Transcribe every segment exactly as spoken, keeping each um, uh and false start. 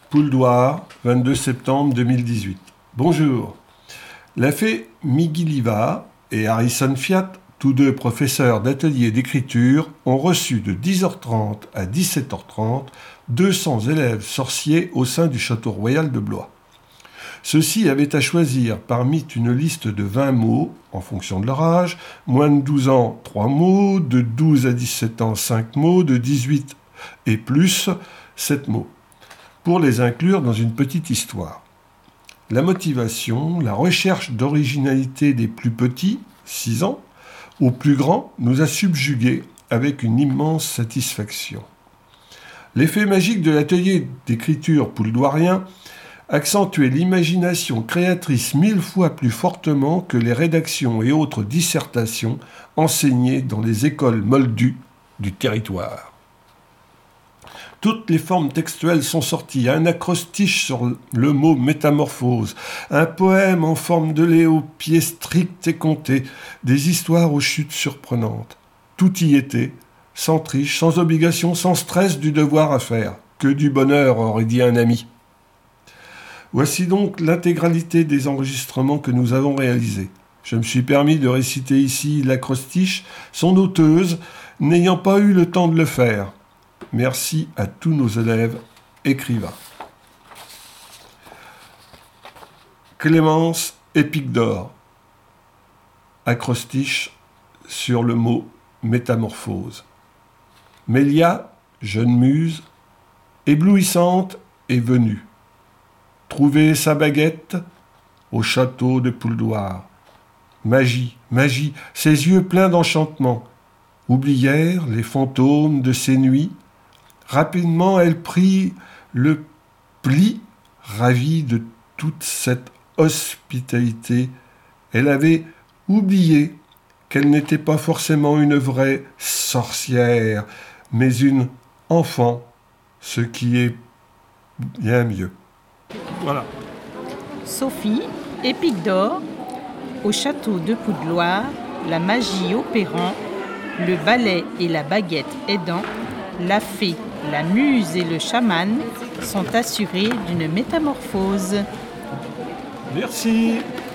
Pouldoir, vingt-deux septembre deux mille dix-huit. Bonjour. La fée Migiliva et Harrison Fiat, tous deux professeurs d'atelier d'écriture, ont reçu de dix heures trente à dix-sept heures trente deux cents élèves sorciers au sein du château royal de Blois. Ceux-ci avaient à choisir parmi une liste de vingt mots, en fonction de leur âge, moins de douze ans, trois mots, de douze à dix-sept ans, cinq mots, de dix-huit et plus, sept mots, pour les inclure dans une petite histoire. La motivation, la recherche d'originalité des plus petits, six ans, aux plus grands, nous a subjugués avec une immense satisfaction. L'effet magique de l'atelier d'écriture pouldoirien accentuait l'imagination créatrice mille fois plus fortement que les rédactions et autres dissertations enseignées dans les écoles moldues du territoire. Toutes les formes textuelles sont sorties, un acrostiche sur le mot métamorphose, un poème en forme de lait aux pieds stricts et comptés, des histoires aux chutes surprenantes. Tout y était, sans triche, sans obligation, sans stress du devoir à faire. Que du bonheur, aurait dit un ami. Voici donc l'intégralité des enregistrements que nous avons réalisés. Je me suis permis de réciter ici l'acrostiche, son auteuse, n'ayant pas eu le temps de le faire. Merci à tous nos élèves écrivains. Clémence Épique d'or. Acrostiche sur le mot métamorphose. Mélia, jeune muse, éblouissante est venue. Trouver sa baguette au château de Pouldoir. Magie, magie, ses yeux pleins d'enchantement. Oublièrent les fantômes de ses nuits. Rapidement, elle prit le pli, ravie de toute cette hospitalité. Elle avait oublié qu'elle n'était pas forcément une vraie sorcière, mais une enfant, ce qui est bien mieux. Voilà. Sophie, Épique d'or, au château de Pouldoir, la magie opérant, le balai et la baguette aidant, la fée, la muse et le chaman sont assurés d'une métamorphose. Merci.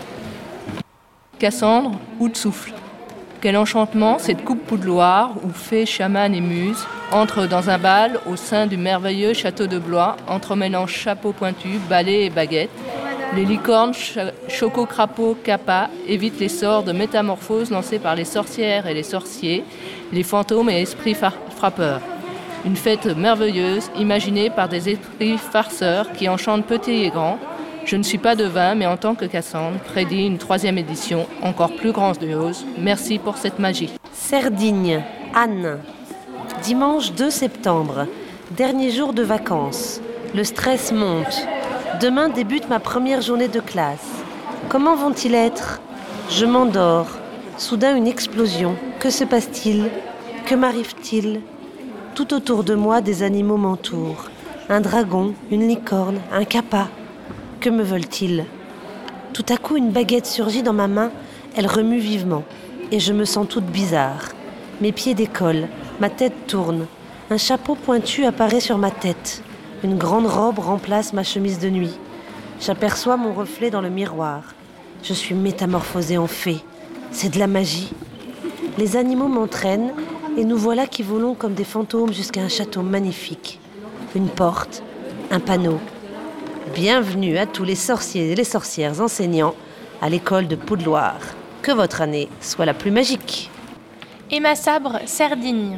Cassandre, ou de souffle. Quel enchantement cette coupe Pouldoir où fée, chaman et muse entrent dans un bal au sein du merveilleux château de Blois, entremêlant chapeau pointu, balai et baguette. Les licornes, ch- choco-crapaud, kappa évitent les sorts de métamorphose lancés par les sorcières et les sorciers, les fantômes et esprits far- frappeurs. Une fête merveilleuse, imaginée par des esprits farceurs qui enchantent petits et grands. Je ne suis pas devin, mais en tant que Cassandre, prédit une troisième édition, encore plus grandiose. Merci pour cette magie. Cerdigne, Anne. Dimanche deux septembre, dernier jour de vacances. Le stress monte. Demain débute ma première journée de classe. Comment vont-ils être ? Je m'endors. Soudain une explosion. Que se passe-t-il ? Que m'arrive-t-il ? Tout autour de moi, des animaux m'entourent. Un dragon, une licorne, un kappa. Que me veulent-ils ? Tout à coup, une baguette surgit dans ma main. Elle remue vivement. Et je me sens toute bizarre. Mes pieds décollent. Ma tête tourne. Un chapeau pointu apparaît sur ma tête. Une grande robe remplace ma chemise de nuit. J'aperçois mon reflet dans le miroir. Je suis métamorphosée en fée. C'est de la magie. Les animaux m'entraînent et nous voilà qui volons comme des fantômes jusqu'à un château magnifique. Une porte, un panneau. Bienvenue à tous les sorciers et les sorcières enseignants à l'école de Pouldoir. Que votre année soit la plus magique. Emma Sabre, Cerdigne.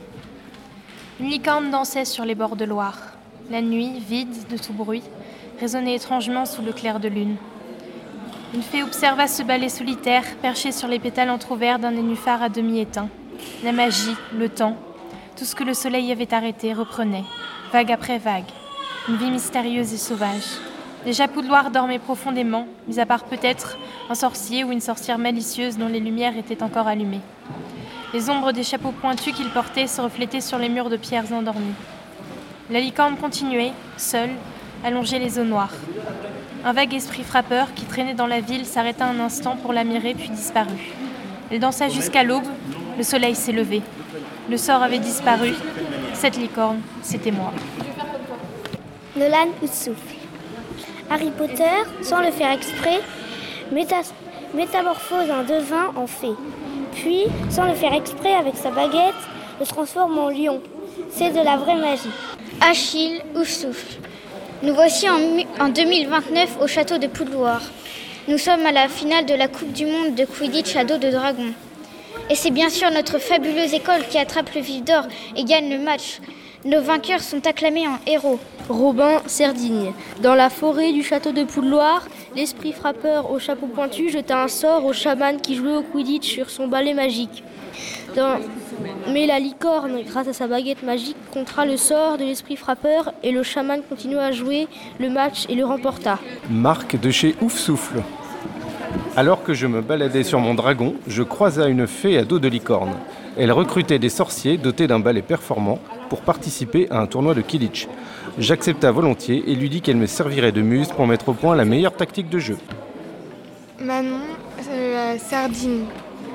Une licorne dansait sur les bords de Loire. La nuit, vide de tout bruit, résonnait étrangement sous le clair de lune. Une fée observa ce balai solitaire, perché sur les pétales entr'ouverts d'un nénuphar à demi éteint. La magie, le temps, tout ce que le soleil avait arrêté reprenait, vague après vague. Une vie mystérieuse et sauvage. Déjà Pouldoir dormait profondément, mis à part peut-être un sorcier ou une sorcière malicieuse dont les lumières étaient encore allumées. Les ombres des chapeaux pointus qu'il portait se reflétaient sur les murs de pierres endormies. La licorne continuait, seule, à longer les eaux noires. Un vague esprit frappeur qui traînait dans la ville s'arrêta un instant pour la mirer puis disparut. Elle dansa jusqu'à l'aube, le soleil s'est levé. Le sort avait disparu, cette licorne, c'était moi. Nolan Oussoufle. Harry Potter, sans le faire exprès, méta- métamorphose un devin en fée. Puis, sans le faire exprès, avec sa baguette, le transforme en lion. C'est de la vraie magie. Achille Oussoufle. Nous voici en, en deux mille vingt-neuf au château de Poudloire. Nous sommes à la finale de la Coupe du Monde de Quidditch à dos de dragon. Et c'est bien sûr notre fabuleuse école qui attrape le vif d'or et gagne le match. Nos vainqueurs sont acclamés en héros. Robin Serdigne. Dans la forêt du château de Poudloire, l'esprit frappeur au chapeau pointu jeta un sort au chaman qui jouait au Quidditch sur son balai magique. Dans... Mais la licorne, grâce à sa baguette magique, contra le sort de l'esprit frappeur et le chaman continua à jouer le match et le remporta. Marc de chez Oufsouffle. Alors que je me baladais sur mon dragon, je croisa une fée à dos de licorne. Elle recrutait des sorciers dotés d'un balai performant pour participer à un tournoi de Quidditch. J'accepta volontiers et lui dis qu'elle me servirait de muse pour mettre au point la meilleure tactique de jeu. Manon euh, Sardine.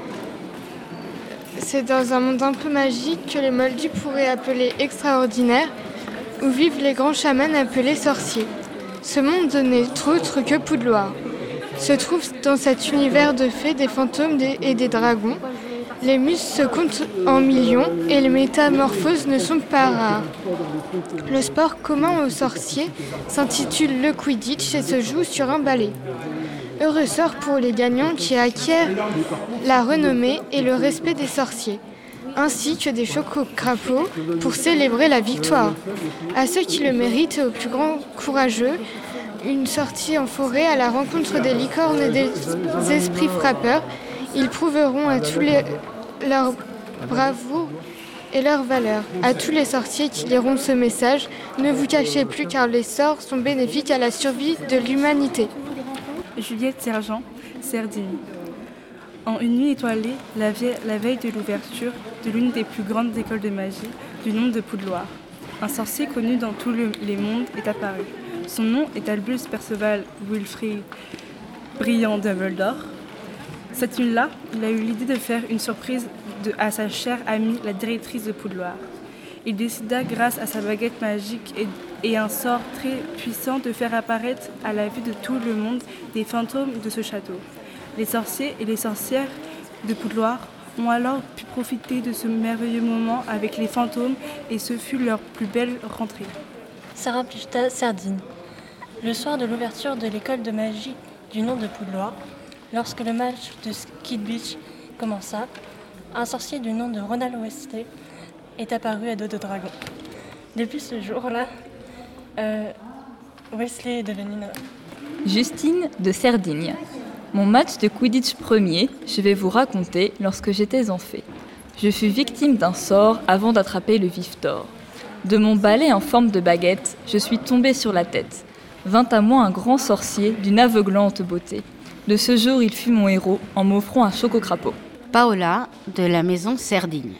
C'est dans un monde un peu magique que les Moldus pourraient appeler extraordinaire, où vivent les grands chamans appelés sorciers. Ce monde n'est autre que Poudloire. Se trouvent dans cet univers de fées, des fantômes et des dragons. Les muses se comptent en millions et les métamorphoses ne sont pas rares. Le sport commun aux sorciers s'intitule le Quidditch et se joue sur un balai. Heureux sort pour les gagnants qui acquièrent la renommée et le respect des sorciers, ainsi que des chococrapauds pour célébrer la victoire. À ceux qui le méritent et aux plus grands courageux, une sortie en forêt à la rencontre des licornes et des esprits frappeurs. Ils prouveront à tous les, leur bravoure et leur valeur. À tous les sorciers qui liront ce message, ne vous cachez plus car les sorts sont bénéfiques à la survie de l'humanité. Juliette Sergent, Serdigne. En une nuit étoilée, la, vie- la veille de l'ouverture de l'une des plus grandes écoles de magie du nom de Poudloire, un sorcier connu dans tous le- les mondes est apparu. Son nom est Albus Perceval Wilfrid Brillant Dumbledore. Cette nuit-là, il a eu l'idée de faire une surprise de, à sa chère amie, la directrice de Poudloire. Il décida, grâce à sa baguette magique et, et un sort très puissant, de faire apparaître à la vue de tout le monde des fantômes de ce château. Les sorciers et les sorcières de Poudloire ont alors pu profiter de ce merveilleux moment avec les fantômes et ce fut leur plus belle rentrée. Sarah Plichta Sardine. Le soir de l'ouverture de l'école de magie du nom de Poudloire, lorsque le match de Quidditch commença, un sorcier du nom de Ronald Weasley est apparu à dos de dragon. Depuis ce jour-là, euh, Weasley est devenu noble. Justine de Serdigne. Mon match de Quidditch premier, je vais vous raconter lorsque j'étais en fée. Je fus victime d'un sort avant d'attraper le vif d'or. De mon balai en forme de baguette, je suis tombée sur la tête. Vint à moi un grand sorcier d'une aveuglante beauté. De ce jour, il fut mon héros en m'offrant un chococrapaud. Paola de la maison Serdigne.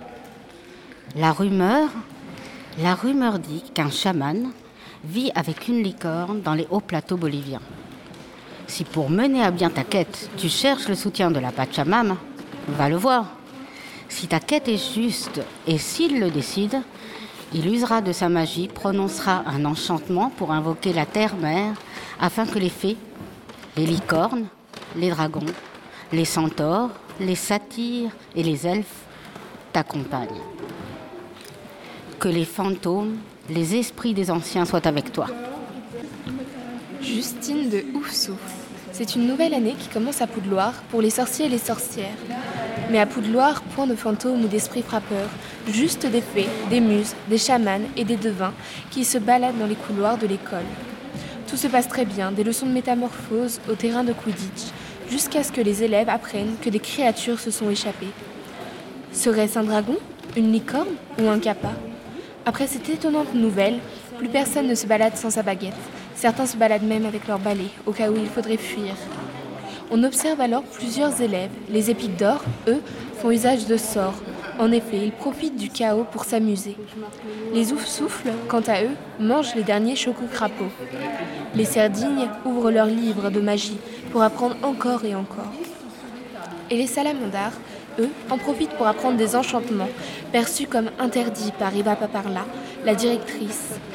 La rumeur, la rumeur dit qu'un chaman vit avec une licorne dans les hauts plateaux boliviens. Si pour mener à bien ta quête, tu cherches le soutien de la Pachamama, va le voir. Si ta quête est juste et s'il le décide, il usera de sa magie, prononcera un enchantement pour invoquer la terre-mère afin que les fées, les licornes, les dragons, les centaures, les satyres et les elfes t'accompagnent. Que les fantômes, les esprits des anciens soient avec toi. Justine de Oufsouffle. C'est une nouvelle année qui commence à Poudloire pour les sorciers et les sorcières. Mais à Poudloire, point de fantômes ou d'esprits frappeurs, juste des fées, des muses, des chamans et des devins qui se baladent dans les couloirs de l'école. Tout se passe très bien, des leçons de métamorphose au terrain de Quidditch, jusqu'à ce que les élèves apprennent que des créatures se sont échappées. Serait-ce un dragon, une licorne ou un kappa ? Après cette étonnante nouvelle, plus personne ne se balade sans sa baguette. Certains se baladent même avec leur balai, au cas où il faudrait fuir. On observe alors plusieurs élèves. Les épiques d'or, eux, font usage de sorts. En effet, ils profitent du chaos pour s'amuser. Les oufsouffles, quant à eux, mangent les derniers chococrapauds. Les serdignes ouvrent leurs livres de magie pour apprendre encore et encore. Et les salamandres, eux, en profitent pour apprendre des enchantements, perçus comme interdits par Eva Paparla, la directrice.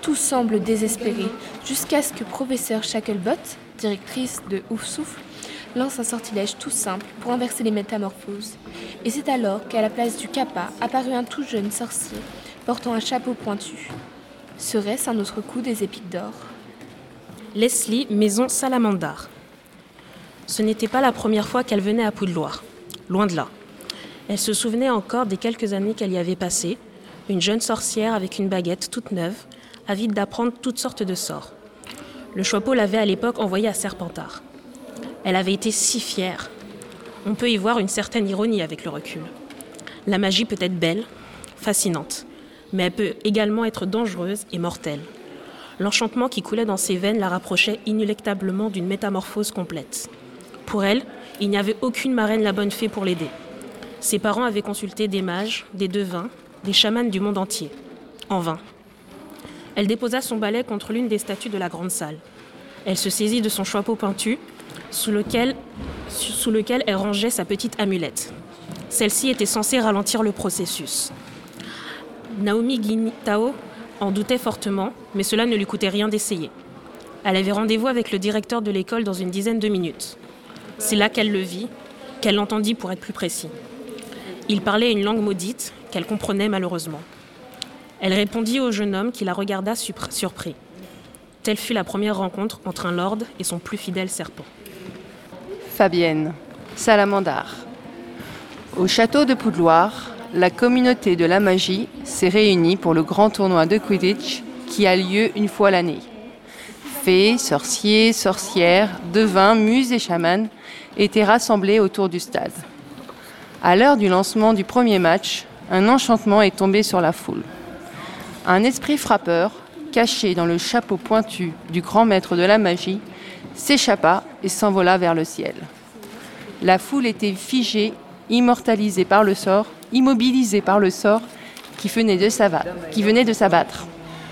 Tout semble désespéré, jusqu'à ce que professeur Shacklebot, directrice de Ouf Souffle, lance un sortilège tout simple pour inverser les métamorphoses. Et c'est alors qu'à la place du kappa apparut un tout jeune sorcier portant un chapeau pointu. Serait-ce un autre coup des épiques d'or? Leslie, maison Salamandar. Ce n'était pas la première fois qu'elle venait à Poudloire, loin de là. Elle se souvenait encore des quelques années qu'elle y avait passées, une jeune sorcière avec une baguette toute neuve, avide d'apprendre toutes sortes de sorts. Le Choixpeau l'avait à l'époque envoyée à Serpentard. Elle avait été si fière. On peut y voir une certaine ironie avec le recul. La magie peut être belle, fascinante, mais elle peut également être dangereuse et mortelle. L'enchantement qui coulait dans ses veines la rapprochait inéluctablement d'une métamorphose complète. Pour elle, il n'y avait aucune marraine la bonne fée pour l'aider. Ses parents avaient consulté des mages, des devins, des chamans du monde entier. En vain. Elle déposa son balai contre l'une des statues de la grande salle. Elle se saisit de son chapeau pointu, sous lequel, sous lequel elle rangeait sa petite amulette. Celle-ci était censée ralentir le processus. Naomi Guinitao en doutait fortement, mais cela ne lui coûtait rien d'essayer. Elle avait rendez-vous avec le directeur de l'école dans une dizaine de minutes. C'est là qu'elle le vit, qu'elle l'entendit pour être plus précis. Il parlait une langue maudite qu'elle comprenait malheureusement. Elle répondit au jeune homme qui la regarda surpris. Telle fut la première rencontre entre un lord et son plus fidèle serpent. Fabienne, Salamandar. Au château de Poudloire, la communauté de la magie s'est réunie pour le grand tournoi de Quidditch qui a lieu une fois l'année. Fées, sorciers, sorcières, devins, muses et chamans étaient rassemblés autour du stade. À l'heure du lancement du premier match, un enchantement est tombé sur la foule. Un esprit frappeur, caché dans le chapeau pointu du grand maître de la magie, s'échappa et s'envola vers le ciel. La foule était figée, immortalisée par le sort, immobilisée par le sort qui venait de s'abattre. Qui venait de s'abattre.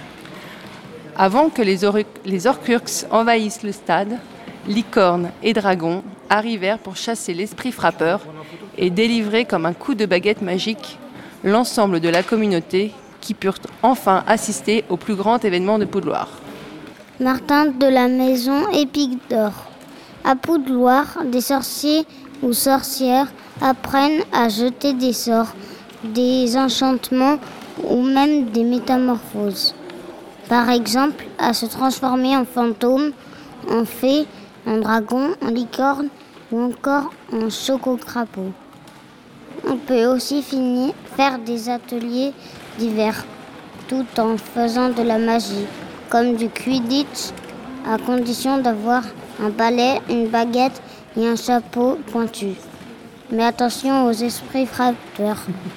Avant que les, or- les Horcruxes envahissent le stade, licornes et dragons arrivèrent pour chasser l'esprit frappeur et délivrer comme un coup de baguette magique l'ensemble de la communauté qui purent enfin assister au plus grand événement de Poudloire. Martin de la maison Épique d'Or. À Poudloire, des sorciers ou sorcières apprennent à jeter des sorts, des enchantements ou même des métamorphoses. Par exemple, à se transformer en fantôme, en fée, en dragon, en licorne ou encore en choco-crapaud. On peut aussi finir, faire des ateliers divers, tout en faisant de la magie, comme du Quidditch, à condition d'avoir un balai, une baguette et un chapeau pointu. Mais attention aux esprits frappeurs.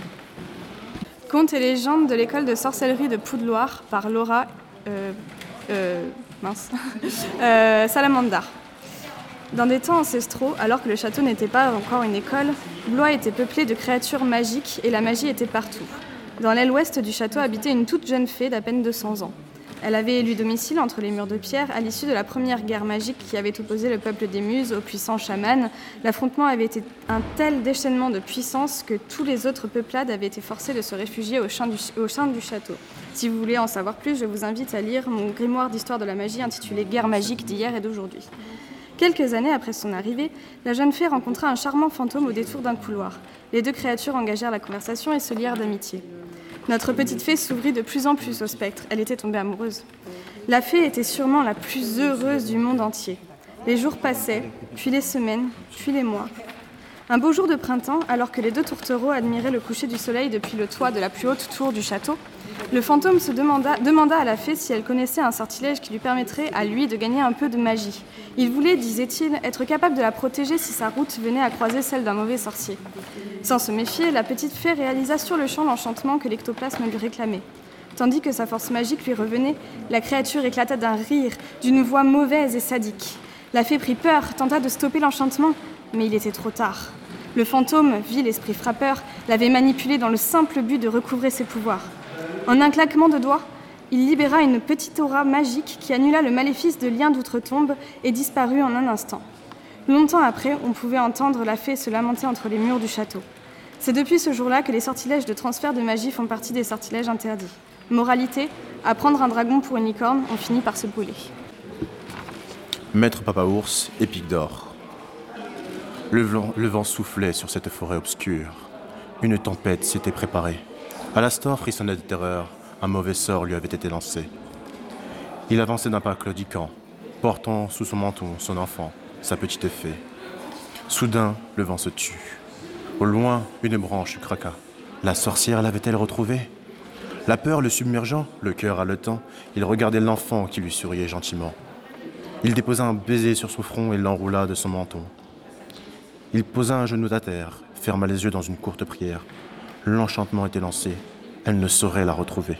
Contes et légendes de l'école de sorcellerie de Poudloire par Laura euh, euh, mince, euh, Salamandar. Dans des temps ancestraux, alors que le château n'était pas encore une école, Blois était peuplé de créatures magiques et la magie était partout. Dans l'aile ouest du château habitait une toute jeune fée d'à peine deux cents ans. Elle avait élu domicile entre les murs de pierre à l'issue de la première guerre magique qui avait opposé le peuple des Muses aux puissants chamans. L'affrontement avait été un tel déchaînement de puissance que tous les autres peuplades avaient été forcés de se réfugier au sein du, au sein du château. Si vous voulez en savoir plus, je vous invite à lire mon grimoire d'histoire de la magie intitulé « Guerre magique d'hier et d'aujourd'hui ». Quelques années après son arrivée, la jeune fée rencontra un charmant fantôme au détour d'un couloir. Les deux créatures engagèrent la conversation et se lièrent d'amitié. Notre petite fée s'ouvrit de plus en plus au spectre. Elle était tombée amoureuse. La fée était sûrement la plus heureuse du monde entier. Les jours passaient, puis les semaines, puis les mois. Un beau jour de printemps, alors que les deux tourtereaux admiraient le coucher du soleil depuis le toit de la plus haute tour du château, le fantôme se demanda, demanda à la fée si elle connaissait un sortilège qui lui permettrait à lui de gagner un peu de magie. Il voulait, disait-il, être capable de la protéger si sa route venait à croiser celle d'un mauvais sorcier. Sans se méfier, la petite fée réalisa sur le champ l'enchantement que l'ectoplasme lui réclamait. Tandis que sa force magique lui revenait, la créature éclata d'un rire, d'une voix mauvaise et sadique. La fée prit peur, tenta de stopper l'enchantement, mais il était trop tard. Le fantôme, vit l'esprit frappeur, l'avait manipulé dans le simple but de recouvrer ses pouvoirs. En un claquement de doigts, il libéra une petite aura magique qui annula le maléfice de lien d'outre-tombe et disparut en un instant. Longtemps après, on pouvait entendre la fée se lamenter entre les murs du château. C'est depuis ce jour-là que les sortilèges de transfert de magie font partie des sortilèges interdits. Moralité, À prendre un dragon pour une licorne, on finit par se brûler. Maître Papa Ours et Pic d'Or. Le vent, le vent soufflait sur cette forêt obscure. Une tempête s'était préparée. Alastor frissonnait de terreur. Un mauvais sort lui avait été lancé. Il avançait d'un pas claudiquant, portant sous son menton son enfant, sa petite fée. Soudain, le vent se tut. Au loin, une branche craqua. La sorcière l'avait-elle retrouvée? La peur le submergeant, le cœur haletant, il regardait l'enfant qui lui souriait gentiment. Il déposa un baiser sur son front et l'enroula de son menton. Il posa un genou à terre, ferma les yeux dans une courte prière. L'enchantement était lancé. Elle ne saurait la retrouver.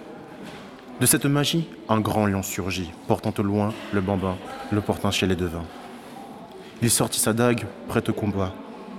De cette magie, un grand lion surgit, portant au loin le bambin, le portant chez les devins. Il sortit sa dague, prête au combat.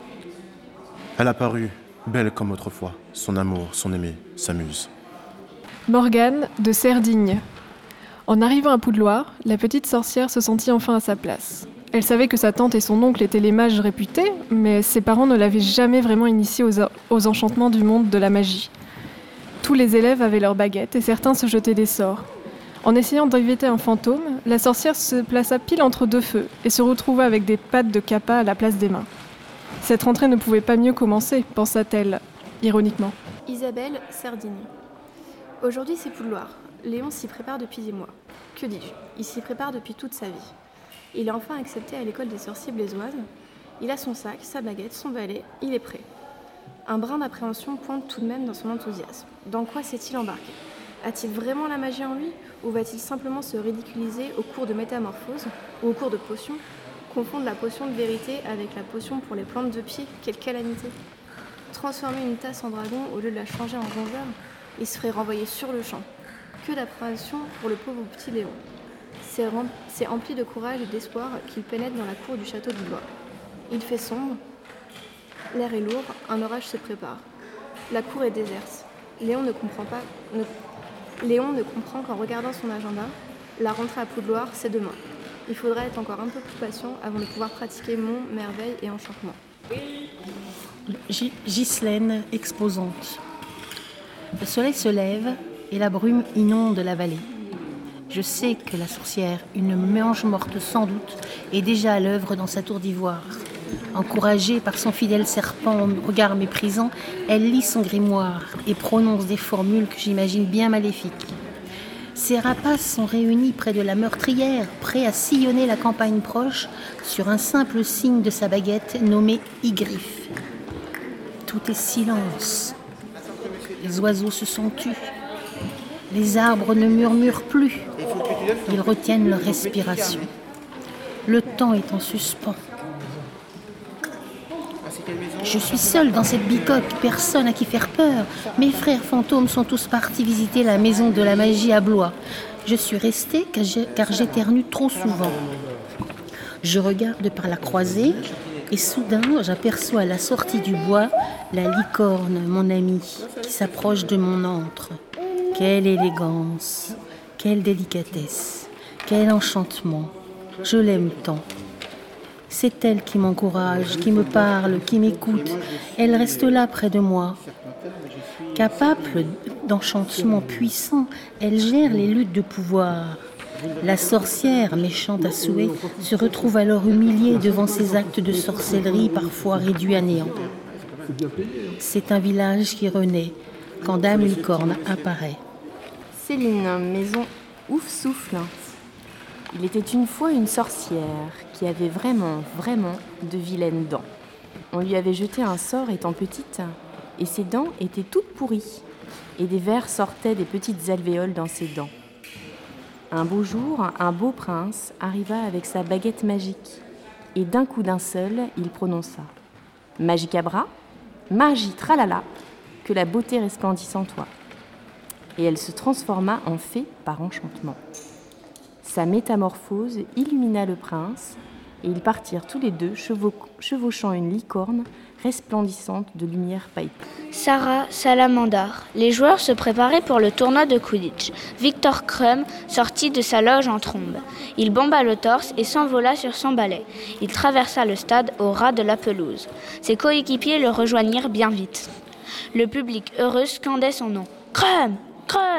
Elle apparut, belle comme autrefois, son amour, son aimé, sa muse. Morgane de Cerdigne. En arrivant à Poudloire, la petite sorcière se sentit enfin à sa place. Elle savait que sa tante et son oncle étaient les mages réputés, mais ses parents ne l'avaient jamais vraiment initiée aux, aux enchantements du monde de la magie. Tous les élèves avaient leurs baguettes et certains se jetaient des sorts. En essayant d'éviter un fantôme, la sorcière se plaça pile entre deux feux et se retrouva avec des pattes de Kappa à la place des mains. Cette rentrée ne pouvait pas mieux commencer, pensa-t-elle, ironiquement. Isabelle, Cerdigne. Aujourd'hui, c'est Poudloire. Léon s'y prépare depuis des mois. Que dis-je? Il s'y prépare depuis toute sa vie. Il est enfin accepté à l'école des sorciers blésoises. Il a son sac, sa baguette, son balai, il est prêt. Un brin d'appréhension pointe tout de même dans son enthousiasme. Dans quoi s'est-il embarqué? A-t-il vraiment la magie en lui? Ou va-t-il simplement se ridiculiser au cours de métamorphose ou au cours de potions? Confondre la potion de vérité avec la potion pour les plantes de pied? Quelle calamité! Transformer une tasse en dragon au lieu de la changer en rongeur, il se ferait renvoyer sur le champ. Que d'appréhension pour le pauvre petit Léon. C'est, rem- c'est empli de courage et d'espoir qu'il pénètre dans la cour du château du Bois. Il fait sombre, l'air est lourd, un orage se prépare. La cour est déserte. Léon ne comprend pas. Ne... Léon ne comprend qu'en regardant son agenda, la rentrée à Poudloire, c'est demain. Il faudra être encore un peu plus patient avant de pouvoir pratiquer mon merveille et enchantement. G- Ghislaine, exposante. Le soleil se lève et la brume inonde la vallée. Je sais que la sorcière, une mange morte sans doute, est déjà à l'œuvre dans sa tour d'ivoire. Encouragée par son fidèle serpent au regard méprisant, elle lit son grimoire et prononce des formules que j'imagine bien maléfiques. Ses rapaces sont réunis près de la meurtrière, prêts à sillonner la campagne proche sur un simple signe de sa baguette nommée Y-griffe. Tout est silence. Les oiseaux se sont tus. Les arbres ne murmurent plus. Ils retiennent leur respiration. Le temps est en suspens. Je suis seule dans cette bicoque, personne à qui faire peur. Mes frères fantômes sont tous partis visiter la maison de la magie à Blois. Je suis restée car j'éternue trop souvent. Je regarde par la croisée et soudain j'aperçois à la sortie du bois la licorne, mon amie, qui s'approche de mon antre. Quelle élégance, quelle délicatesse, quel enchantement. Je l'aime tant. C'est elle qui m'encourage, qui me parle, qui m'écoute. Elle reste là près de moi. Capable d'enchantements puissants, elle gère les luttes de pouvoir. La sorcière, méchante à souhait, se retrouve alors humiliée devant ses actes de sorcellerie parfois réduits à néant. C'est un village qui renaît quand Dame Licorne apparaît. Céline, maison ouf souffle. Il était une fois une sorcière qui avait vraiment, vraiment de vilaines dents. On lui avait jeté un sort étant petite et ses dents étaient toutes pourries et des vers sortaient des petites alvéoles dans ses dents. Un beau jour, un beau prince arriva avec sa baguette magique et d'un coup d'un seul, il prononça « Magicabra, magie tralala, que la beauté resplendisse en toi ». Et elle se transforma en fée par enchantement. Sa métamorphose illumina le prince, et ils partirent tous les deux chevau- chevauchant une licorne resplendissante de lumière pailletée. Sarah Salamandar. Les joueurs se préparaient pour le tournoi de Quidditch. Victor Krum sortit de sa loge en trombe. Il bomba le torse et s'envola sur son balai. Il traversa le stade au ras de la pelouse. Ses coéquipiers le rejoignirent bien vite. Le public heureux scandait son nom. Krum, Krum,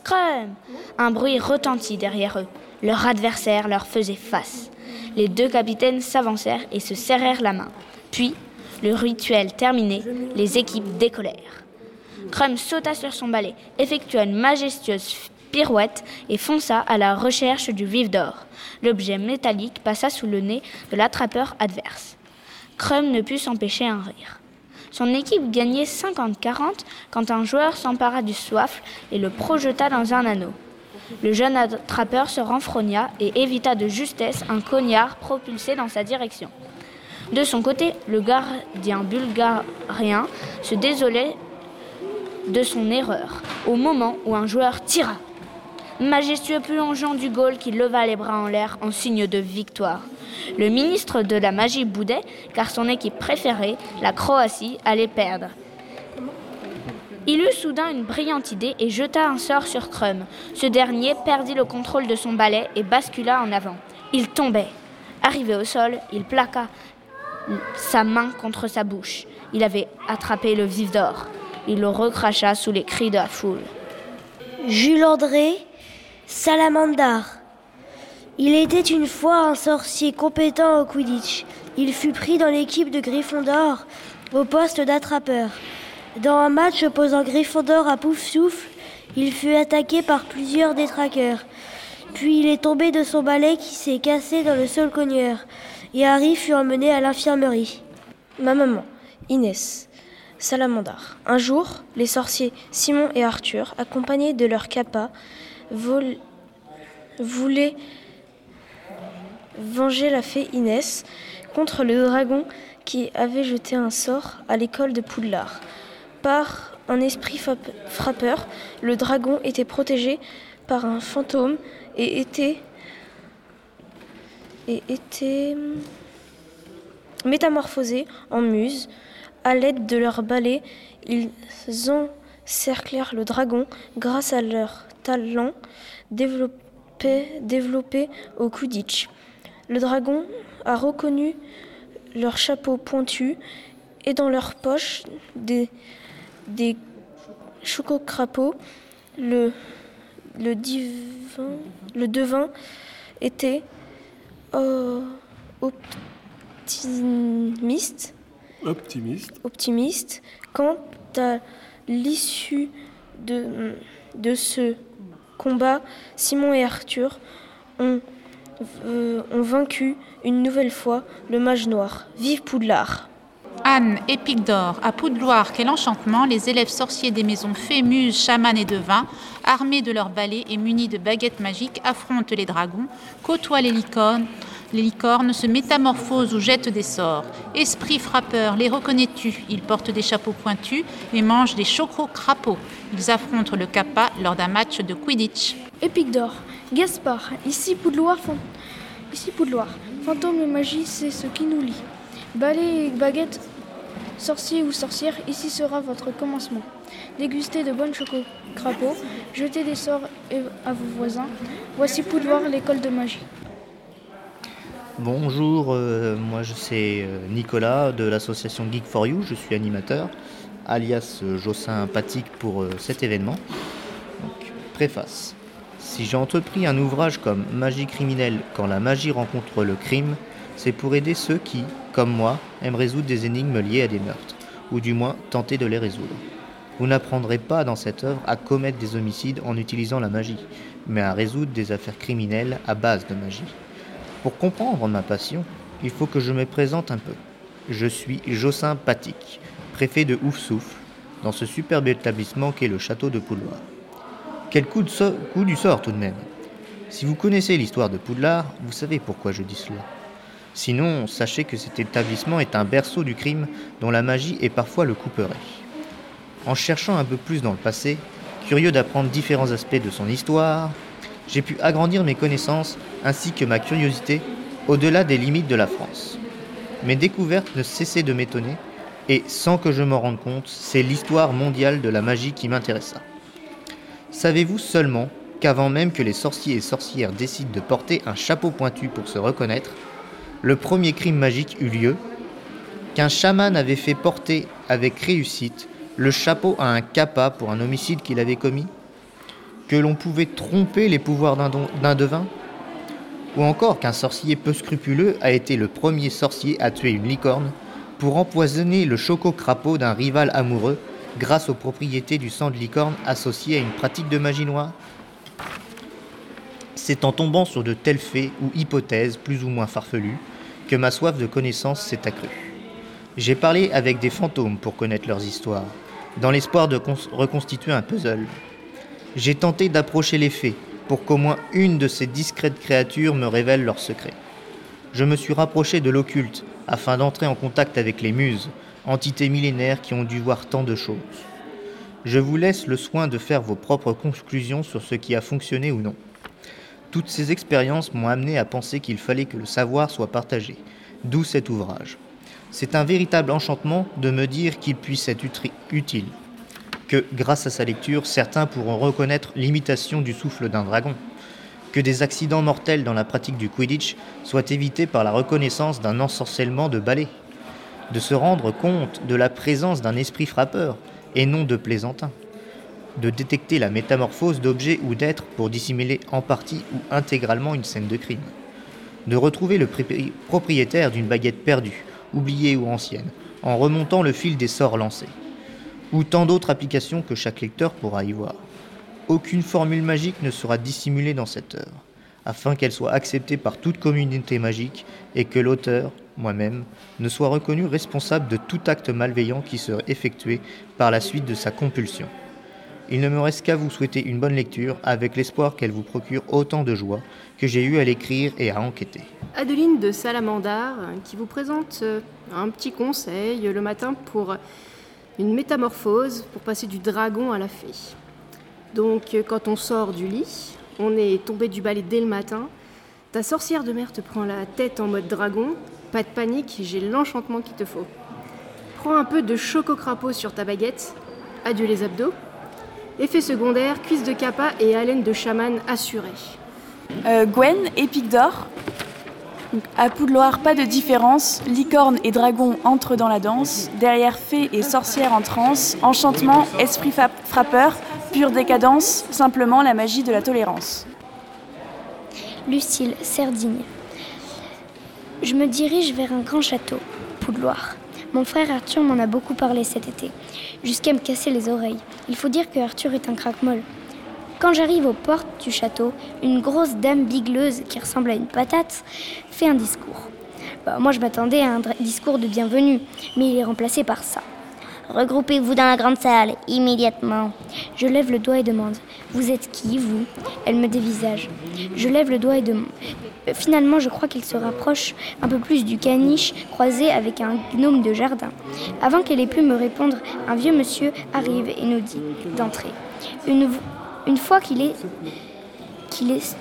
Crum !» Un bruit retentit derrière eux. Leur adversaire leur faisait face. Les deux capitaines s'avancèrent et se serrèrent la main. Puis, le rituel terminé, les équipes décollèrent. Crum sauta sur son balai, effectua une majestueuse pirouette et fonça à la recherche du vif d'or. L'objet métallique passa sous le nez de l'attrapeur adverse. Crum ne put s'empêcher un rire. Son équipe gagnait cinquante quarante quand un joueur s'empara du soifle et le projeta dans un anneau. Le jeune attrapeur se renfrogna et évita de justesse un cognard propulsé dans sa direction. De son côté, le gardien bulgarien se désolait de son erreur au moment où un joueur tira. Majestueux plongeon du Gaule qui leva les bras en l'air en signe de victoire. Le ministre de la magie boudait car son équipe préférée, la Croatie, allait perdre. Il eut soudain une brillante idée et jeta un sort sur Crum. Ce dernier perdit le contrôle de son balai et bascula en avant. Il tombait. Arrivé au sol, il plaqua sa main contre sa bouche. Il avait attrapé le vif d'or. Il le recracha sous les cris de la foule. Jules André, Salamandar. Il était une fois un sorcier compétent au Quidditch. Il fut pris dans l'équipe de Gryffondor au poste d'attrapeur. Dans un match opposant Gryffondor à Poufsouffle, il fut attaqué par plusieurs détraqueurs. Puis il est tombé de son balai qui s'est cassé dans le sol cogneur. Et Harry fut emmené à l'infirmerie. Ma maman, Inès, Salamandar. Un jour, les sorciers Simon et Arthur, accompagnés de leur kappa, vol... voulaient venger la fée Inès contre le dragon qui avait jeté un sort à l'école de Poudlard. Par un esprit frappeur, le dragon était protégé par un fantôme et était, et était métamorphosé en muse. À l'aide de leur balai, ils encerclèrent le dragon grâce à leur talent développé, développé au Quidditch. Le dragon a reconnu leur chapeau pointu et dans leur poche des, des chococrapauds. Le, le, divin, le devin était euh, optimiste. Optimiste. Optimiste. Quant à l'issue de, de ce combat, Simon et Arthur ont, euh, ont vaincu une nouvelle fois le mage noir. Vive Poudlard! Anne et Picdor, à Poudloire, quel enchantement! Les élèves sorciers des maisons fées, muses, chamanes et devins, armés de leurs balais et munis de baguettes magiques, affrontent les dragons, côtoient les licornes, les licornes se métamorphosent ou jettent des sorts. Esprits frappeurs, les reconnais-tu? Ils portent des chapeaux pointus et mangent des chococrapauds. Ils affrontent le kappa lors d'un match de Quidditch. Épicdor, Gaspard, ici Poudloire, fan... ici Poudloire. Fantôme et magie, c'est ce qui nous lie. Balai et baguette, sorcier ou sorcière, ici sera votre commencement. Dégustez de bonnes chococrapauds, jetez des sorts à vos voisins. Voici Poudloire, l'école de magie. Bonjour, euh, moi je suis euh, Nicolas de l'association Geek for You, je suis animateur, alias euh, Jossin Empathique pour euh, cet événement. Donc, préface. Si j'ai entrepris un ouvrage comme Magie criminelle quand la magie rencontre le crime, c'est pour aider ceux qui, comme moi, aiment résoudre des énigmes liées à des meurtres, ou du moins tenter de les résoudre. Vous n'apprendrez pas dans cette œuvre à commettre des homicides en utilisant la magie, mais à résoudre des affaires criminelles à base de magie. Pour comprendre ma passion, il faut que je me présente un peu. Je suis Jossin Empathique, préfet de Oufsouffle, dans ce superbe établissement qu'est le château de Poudlard. Quel coup, de so- coup du sort tout de même! Si vous connaissez l'histoire de Poudlard, vous savez pourquoi je dis cela. Sinon, sachez que cet établissement est un berceau du crime dont la magie est parfois le couperet. En cherchant un peu plus dans le passé, curieux d'apprendre différents aspects de son histoire, j'ai pu agrandir mes connaissances ainsi que ma curiosité au-delà des limites de la France. Mes découvertes ne cessaient de m'étonner et, sans que je m'en rende compte, c'est l'histoire mondiale de la magie qui m'intéressa. Savez-vous seulement qu'avant même que les sorciers et sorcières décident de porter un chapeau pointu pour se reconnaître, le premier crime magique eut lieu, qu'un chaman avait fait porter avec réussite le chapeau à un kappa pour un homicide qu'il avait commis? que l'on pouvait tromper les pouvoirs d'un, don- d'un devin? Ou encore qu'un sorcier peu scrupuleux a été le premier sorcier à tuer une licorne pour empoisonner le choco-crapaud d'un rival amoureux grâce aux propriétés du sang de licorne associé à une pratique de magie noire? C'est en tombant sur de tels faits ou hypothèses plus ou moins farfelues que ma soif de connaissance s'est accrue. J'ai parlé avec des fantômes pour connaître leurs histoires, dans l'espoir de cons- reconstituer un puzzle. J'ai tenté d'approcher les faits pour qu'au moins une de ces discrètes créatures me révèle leurs secrets. Je me suis rapproché de l'occulte afin d'entrer en contact avec les muses, entités millénaires qui ont dû voir tant de choses. Je vous laisse le soin de faire vos propres conclusions sur ce qui a fonctionné ou non. Toutes ces expériences m'ont amené à penser qu'il fallait que le savoir soit partagé, d'où cet ouvrage. C'est un véritable enchantement de me dire qu'il puisse être utri- utile, que grâce à sa lecture, certains pourront reconnaître l'imitation du souffle d'un dragon, que des accidents mortels dans la pratique du Quidditch soient évités par la reconnaissance d'un ensorcellement de balai, de se rendre compte de la présence d'un esprit frappeur et non de plaisantin, de détecter la métamorphose d'objets ou d'êtres pour dissimuler en partie ou intégralement une scène de crime, de retrouver le pré- propriétaire d'une baguette perdue, oubliée ou ancienne, en remontant le fil des sorts lancés, ou tant d'autres applications que chaque lecteur pourra y voir. Aucune formule magique ne sera dissimulée dans cette œuvre, afin qu'elle soit acceptée par toute communauté magique et que l'auteur, moi-même, ne soit reconnu responsable de tout acte malveillant qui serait effectué par la suite de sa compulsion. Il ne me reste qu'à vous souhaiter une bonne lecture, avec l'espoir qu'elle vous procure autant de joie que j'ai eu à l'écrire et à enquêter. Adeline de Salamandar qui vous présente euh, un petit conseil le matin pour une métamorphose, pour passer du dragon à la fée. Donc euh, quand on sort du lit, on est tombé du balai dès le matin, ta sorcière de mer te prend la tête en mode dragon, pas de panique, j'ai l'enchantement qu'il te faut. Prends un peu de choco-crapaud sur ta baguette, adieu les abdos. Effet secondaire, cuisse de kappa et haleine de chaman assurée. Euh, Gwen, épique d'or. À Poudlard, pas de différence. Licorne et dragon entrent dans la danse. Derrière fée et sorcière en transe. Enchantement, esprit fa- frappeur, pure décadence, simplement la magie de la tolérance. Lucille, Cerdigne. Je me dirige vers un grand château, Poudlard. Mon frère Arthur m'en a beaucoup parlé cet été, jusqu'à me casser les oreilles. Il faut dire que Arthur est un craque-molle. Quand j'arrive aux portes du château, une grosse dame bigleuse qui ressemble à une patate fait un discours. Bah, moi, je m'attendais à un dra- discours de bienvenue, mais il est remplacé par ça. Regroupez-vous dans la grande salle, immédiatement. Je lève le doigt et demande « Vous êtes qui, vous ?» Elle me dévisage. Je lève le doigt et demande. Finalement, je crois qu'il se rapproche un peu plus du caniche croisé avec un gnome de jardin. Avant qu'elle ait pu me répondre, un vieux monsieur arrive et nous dit d'entrer. Une, une fois qu'il est... qu'il est...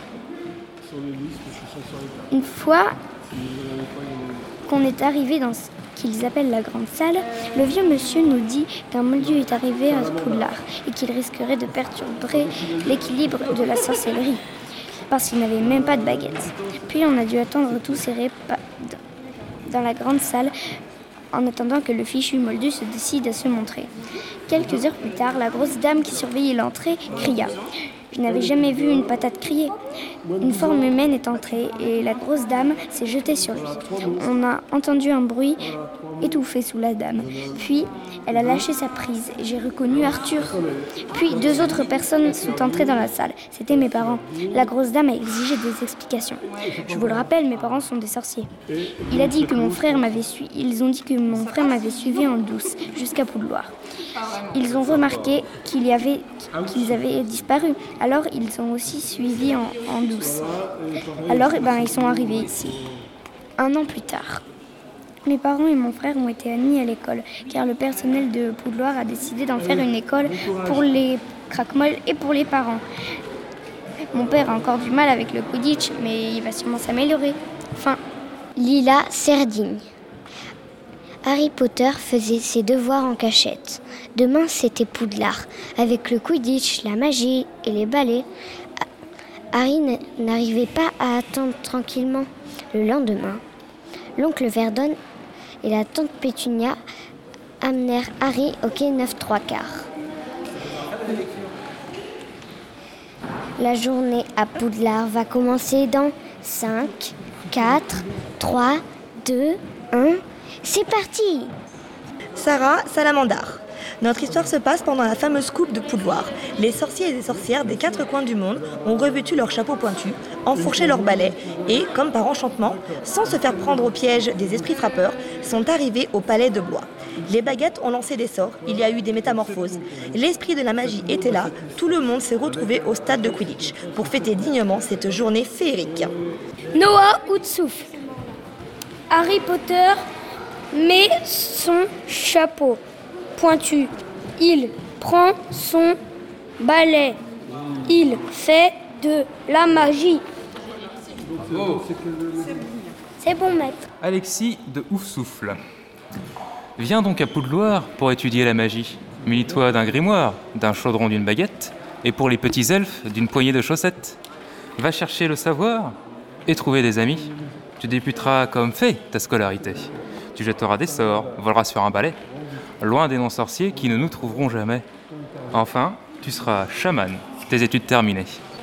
Une fois qu'on est arrivé dans ce qu'ils appellent la grande salle, le vieux monsieur nous dit qu'un moldu est arrivé à Poudlard et qu'il risquerait de perturber l'équilibre de la sorcellerie, parce qu'il n'avait même pas de baguette. Puis on a dû attendre tous serrés pa- dans la grande salle en attendant que le fichu moldu se décide à se montrer. Quelques heures plus tard, la grosse dame qui surveillait l'entrée cria. Je n'avais jamais vu une patate crier. Une forme humaine est entrée et la grosse dame s'est jetée sur lui. On a entendu un bruit étouffé sous la dame. Puis, elle a lâché sa prise et j'ai reconnu Arthur. Puis, deux autres personnes sont entrées dans la salle. C'était mes parents. La grosse dame a exigé des explications. Je vous le rappelle, mes parents sont des sorciers. Il a dit que mon frère m'avait suivi. Ils ont dit que mon frère m'avait suivi en douce jusqu'à Poudlard. Ils ont remarqué qu'il y avait, qu'ils avaient disparu. Alors, ils ont aussi suivi en, en douce. Alors, eh ben, ils sont arrivés ici. Un an plus tard. Mes parents et mon frère ont été admis à l'école, car le personnel de Poudlard a décidé d'en faire une école pour les craquemolles et pour les parents. Mon père a encore du mal avec le Quidditch, mais il va sûrement s'améliorer. Fin. Lila Cerdigne. Harry Potter faisait ses devoirs en cachette. Demain, c'était Poudlard. Avec le Quidditch, la magie et les balais, Harry n'arrivait pas à attendre tranquillement. Le lendemain, l'oncle Verdon et la tante Pétunia amenèrent Harry au quai neuf trois quarts. La journée à Poudlard va commencer dans cinq, quatre, trois, deux, un. C'est parti! Sarah Salamandar. Notre histoire se passe pendant la fameuse coupe de Poudlard. Les sorciers et les sorcières des quatre coins du monde ont revêtu leurs chapeaux pointus, enfourché leurs balais et, comme par enchantement, sans se faire prendre au piège des esprits frappeurs, sont arrivés au palais de Blois. Les baguettes ont lancé des sorts, il y a eu des métamorphoses. L'esprit de la magie était là, tout le monde s'est retrouvé au stade de Quidditch pour fêter dignement cette journée féerique. Noah Outsouffle. Harry Potter met son chapeau pointu. Il prend son balai. Il fait de la magie. Oh. C'est bon, maître. Alexis de Oufsouffle. Viens donc à Poudlard pour étudier la magie. Munis-toi d'un grimoire, d'un chaudron, d'une baguette, et pour les petits elfes, d'une poignée de chaussettes. Va chercher le savoir et trouver des amis. Tu débuteras comme fait ta scolarité. Tu jetteras des sorts, voleras sur un balai, loin des non-sorciers qui ne nous trouveront jamais. Enfin, tu seras chaman, tes études terminées.